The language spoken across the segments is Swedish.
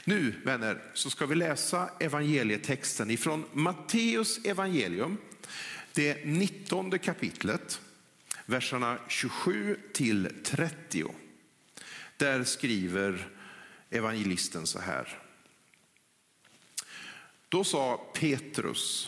Nu vänner så ska vi läsa evangelietexten ifrån Matteus evangelium. Det 19:e kapitlet, verserna 27 till 30. Där skriver evangelisten så här. Då sa Petrus: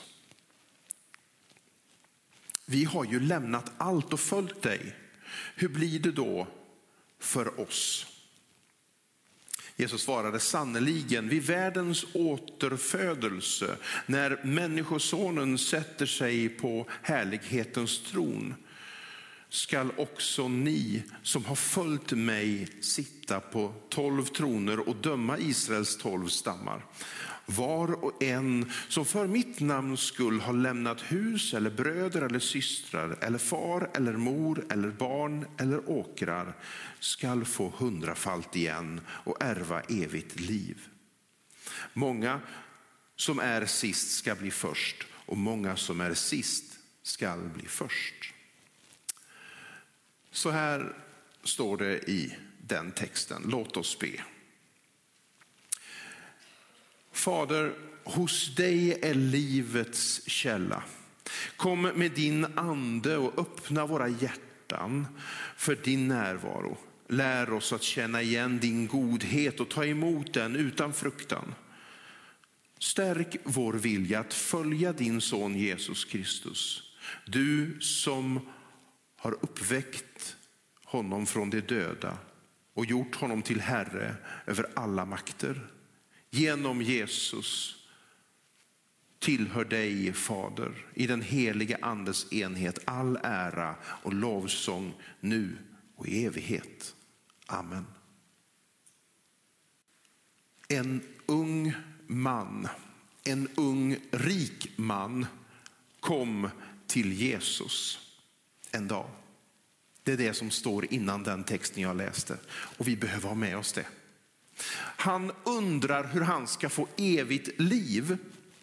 vi har ju lämnat allt och följt dig. Hur blir det då för oss? Jesus svarade: sannerligen, vid världens återfödelse, när människosonen sätter sig på härlighetens tron, skall också ni som har följt mig sitta på 12 troner och döma Israels 12 stammar. Var och en som för mitt namns skull har lämnat hus eller bröder eller systrar eller far eller mor eller barn eller åkrar skall få 100-falt igen och ärva evigt liv. Många som är sist ska bli först, och många som är sist ska bli först. Så här står det i den texten. Låt oss be. Fader, hos dig är livets källa. Kom med din ande och öppna våra hjärtan för din närvaro. Lär oss att känna igen din godhet och ta emot den utan fruktan. Stärk vår vilja att följa din son Jesus Kristus. Du som har uppväckt honom från de döda och gjort honom till herre över alla makter. Genom Jesus tillhör dig, Fader, i den heliga andes enhet all ära och lovsång nu och i evighet. Amen. En ung man, en ung rik man kom till Jesus en dag. Det är det som står innan den texten jag läste, och vi behöver ha med oss det. Han undrar hur han ska få evigt liv.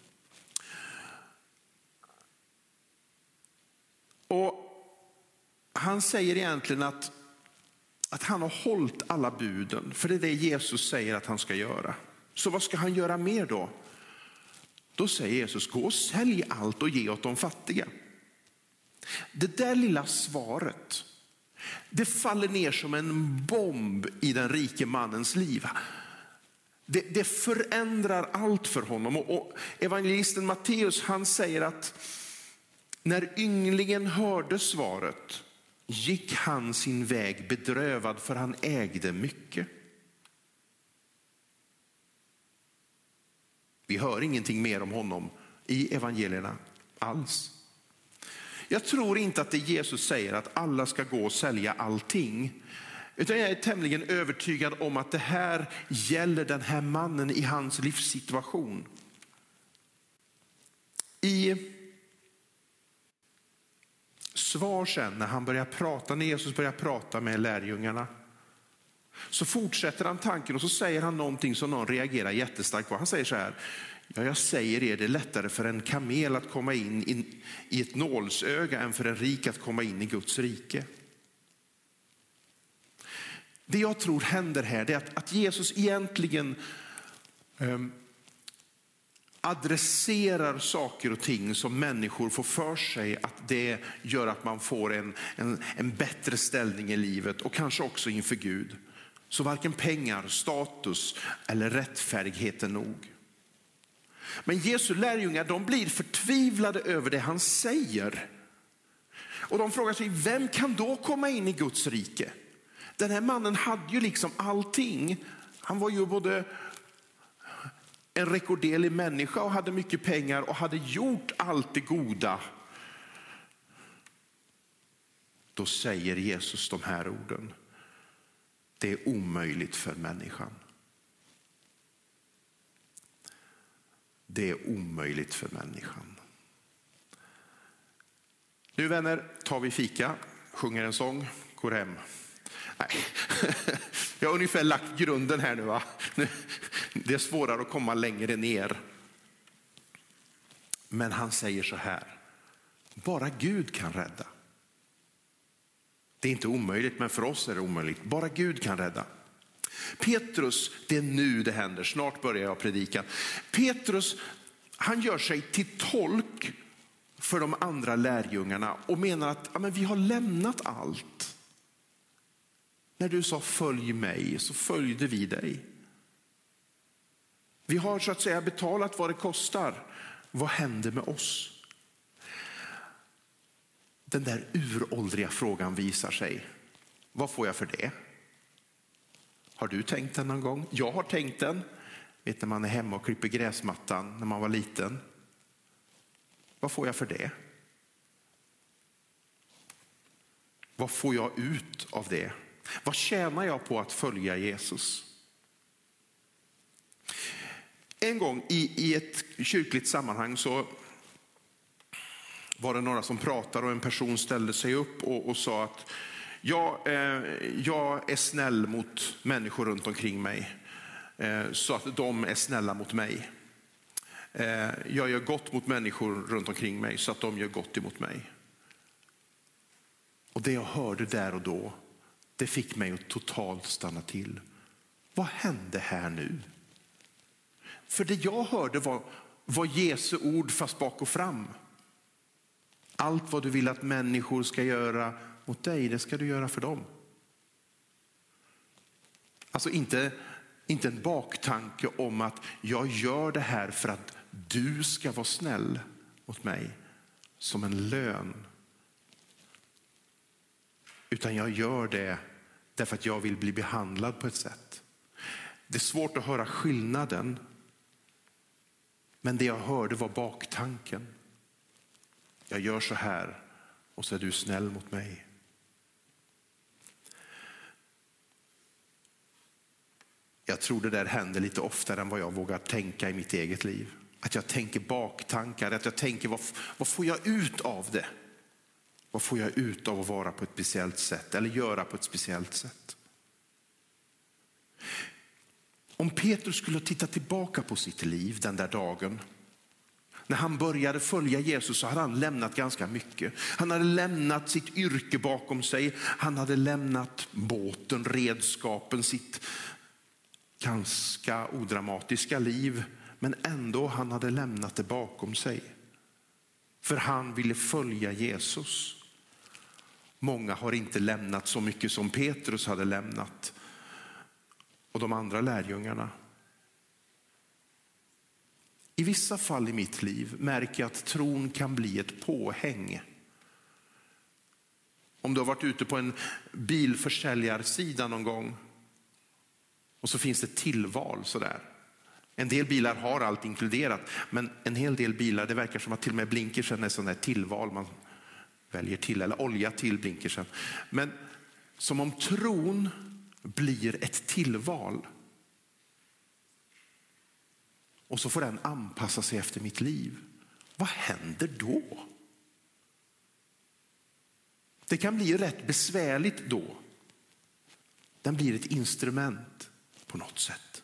Och han säger egentligen att han har hållit alla buden, för det är det Jesus säger att han ska göra. Så vad ska han göra mer då? Då säger Jesus: gå och sälj allt och ge åt de fattiga. Det där lilla svaret, det faller ner som en bomb i den rike mannens liv. Det förändrar allt för honom. Och evangelisten Matteus, han säger att när ynglingen hörde svaret gick han sin väg bedrövad, för han ägde mycket. Vi hör ingenting mer om honom i evangelierna alls. Jag tror inte att det Jesus säger att alla ska gå och sälja allting, utan jag är tämligen övertygad om att det här gäller den här mannen i hans livssituation. I svar sen när Jesus börjar prata med lärjungarna, så fortsätter han tanken och så säger han någonting som någon reagerar jättestarkt på. Han säger så här: ja, jag säger er, det är lättare för en kamel att komma in i ett nålsöga än för en rik att komma in i Guds rike. Det jag tror händer här är att Jesus egentligen adresserar saker och ting som människor får för sig att det gör att man får en bättre ställning i livet och kanske också inför Gud. Så varken pengar, status eller rättfärdighet är nog. Men Jesu lärjungar, de blir förtvivlade över det han säger. Och de frågar sig: vem kan då komma in i Guds rike? Den här mannen hade ju liksom allting. Han var ju både en rekorderlig människa och hade mycket pengar och hade gjort allt det goda. Då säger Jesus de här orden: det är omöjligt för människan. Det är omöjligt för människan. Nu vänner, tar vi fika, sjunger en sång, går hem. Nej, jag har ungefär lagt grunden här nu, va? Det är svårare att komma längre ner. Men han säger så här: bara Gud kan rädda. Det är inte omöjligt, men för oss är det omöjligt. Bara Gud kan rädda. Petrus, det är nu det händer. Snart börjar jag predika. Petrus, han gör sig till tolk för de andra lärjungarna och menar att men vi har lämnat allt. När du sa följ mig så följde vi dig. Vi har så att säga betalat vad det kostar. Vad händer med oss? Den där uråldriga frågan visar sig. Vad får jag för det? Har du tänkt den någon gång? Jag har tänkt den. Vet när man är hemma och klipper gräsmattan när man var liten. Vad får jag för det? Vad får jag ut av det? Vad tjänar jag på att följa Jesus? En gång i ett kyrkligt sammanhang så var det några som pratade och en person ställde sig upp och sa att jag är snäll mot människor runt omkring mig så att de är snälla mot mig. Jag gör gott mot människor runt omkring mig så att de gör gott emot mig. Och det jag hörde där och då, det fick mig att totalt stanna till. Vad hände här nu? För det jag hörde var Jesu ord fast bak och fram. Allt vad du vill att människor ska göra mot dig, det ska du göra för dem. Alltså inte en baktanke om att jag gör det här för att du ska vara snäll mot mig som en lön. Utan jag gör det därför att jag vill bli behandlad på ett sätt. Det är svårt att höra skillnaden. Men det jag hörde var baktanken. Jag gör så här och så är du snäll mot mig. Jag tror det där händer lite oftare än vad jag vågar tänka i mitt eget liv. Att jag tänker baktankar, att jag tänker vad får jag ut av det? Vad får jag ut av att vara på ett speciellt sätt eller göra på ett speciellt sätt? Om Petrus skulle titta tillbaka på sitt liv den där dagen. När han började följa Jesus så hade han lämnat ganska mycket. Han hade lämnat sitt yrke bakom sig. Han hade lämnat båten, redskapen, sitt ganska odramatiska liv. Men ändå han hade lämnat det bakom sig. För han ville följa Jesus. Många har inte lämnat så mycket som Petrus hade lämnat. Och de andra lärjungarna. I vissa fall i mitt liv märker jag att tron kan bli ett påhäng. Om du har varit ute på en bilförsäljarsida någon gång och så finns det tillval sådär. En del bilar har allt inkluderat, men en hel del bilar, det verkar som att till och med blinkersen är sån där tillval man väljer till, eller olja till blinkersen. Men som om tron blir ett tillval. Och så får den anpassa sig efter mitt liv. Vad händer då? Det kan bli rätt besvärligt då. Den blir ett instrument på något sätt.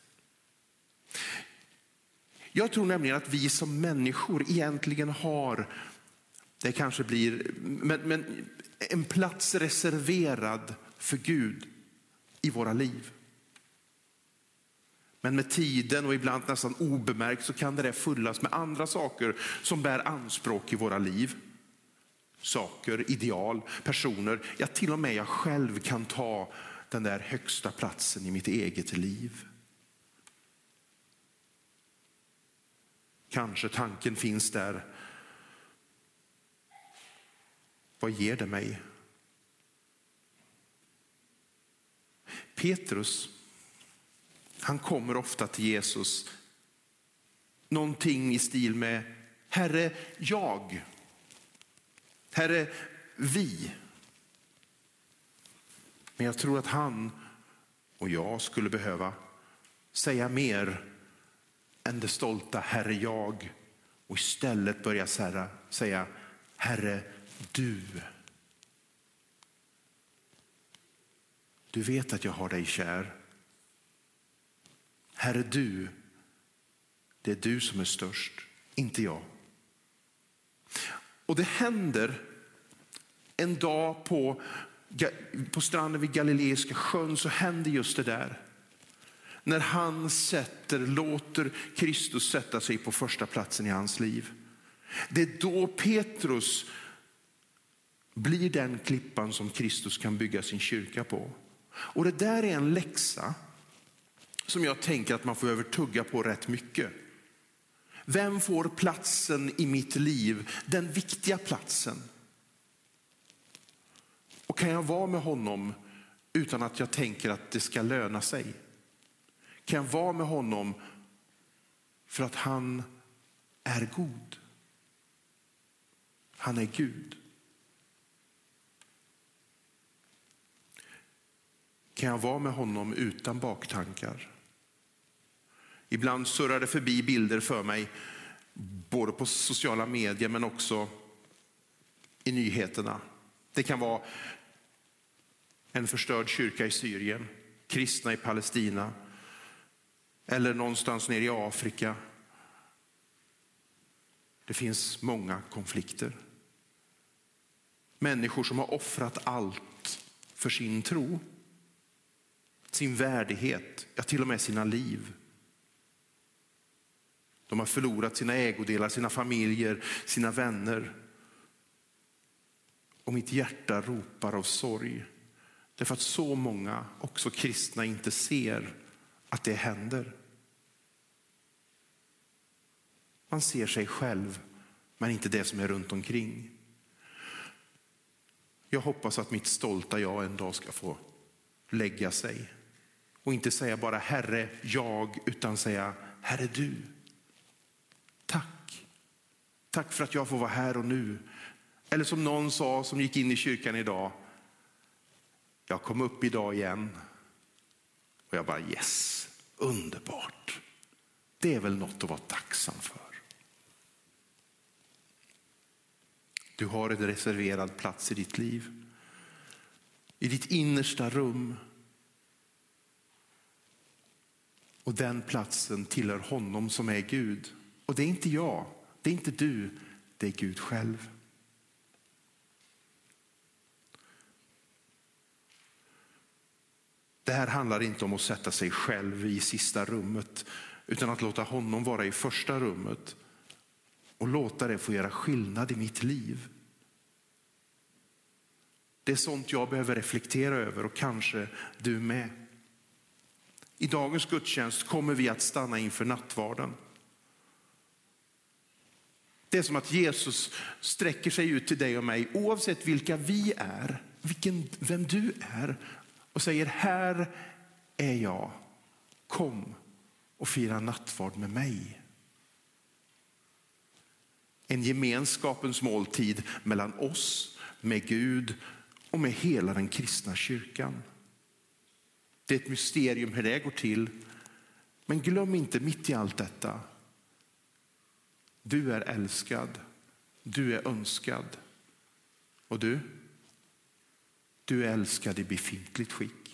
Jag tror nämligen att vi som människor egentligen har, det kanske blir, men en plats reserverad för Gud i våra liv. Men med tiden och ibland nästan obemärkt så kan det fyllas med andra saker som bär anspråk i våra liv. Saker, ideal, personer. Ja, till och med jag själv kan ta den där högsta platsen i mitt eget liv. Kanske tanken finns där. Vad ger det mig? Petrus, han kommer ofta till Jesus. Någonting i stil med Herre, jag. Herre, vi. Men jag tror att han och jag skulle behöva säga mer än det stolta Herre, jag. Och istället börja säga Herre, du. Du vet att jag har dig kär. Herre, du. Det är du som är störst, inte jag. Och det händer en dag på stranden vid Galileiska sjön, så händer just det där. när han låter Kristus sätta sig på första platsen i hans liv. Det är då Petrus blir den klippan som Kristus kan bygga sin kyrka på. Och det där är en läxa som jag tänker att man får övertugga på rätt mycket. Vem får platsen i mitt liv, den viktiga platsen? Och kan jag vara med honom utan att jag tänker att det ska löna sig? Kan jag vara med honom för att han är god? Han är Gud. Kan jag vara med honom utan baktankar? Ibland surrar det förbi bilder för mig, både på sociala medier men också i nyheterna. Det kan vara en förstörd kyrka i Syrien, kristna i Palestina eller någonstans nere i Afrika. Det finns många konflikter. Människor som har offrat allt för sin tro, sin värdighet, ja till och med sina liv. De har förlorat sina ägodelar, sina familjer, sina vänner. Och mitt hjärta ropar av sorg. Därför att så många, också kristna, inte ser att det händer. Man ser sig själv, men inte det som är runt omkring. Jag hoppas att mitt stolta jag en dag ska få lägga sig. Och inte säga bara Herre, jag, utan säga Herre, du. Tack. Tack för att jag får vara här och nu. Eller som någon sa som gick in i kyrkan idag. Jag kom upp idag igen. Och jag bara yes, underbart. Det är väl något att vara tacksam för. Du har en reserverad plats i ditt liv. I ditt innersta rum. Och den platsen tillhör honom som är Gud. Och det är inte jag, det är inte du, det är Gud själv. Det här handlar inte om att sätta sig själv i sista rummet, utan att låta honom vara i första rummet och låta det få göra skillnad i mitt liv. Det är sånt jag behöver reflektera över, och kanske du med. I dagens gudstjänst kommer vi att stanna inför nattvarden. Det är som att Jesus sträcker sig ut till dig och mig, oavsett vilka vi är, vem du är, och säger här är jag, kom och fira nattvard med mig. En gemenskapens måltid mellan oss, med Gud och med hela den kristna kyrkan. Det är ett mysterium hur det går till. Men glöm inte mitt i allt detta. Du är älskad. Du är önskad. Och du är älskad i befintligt skick.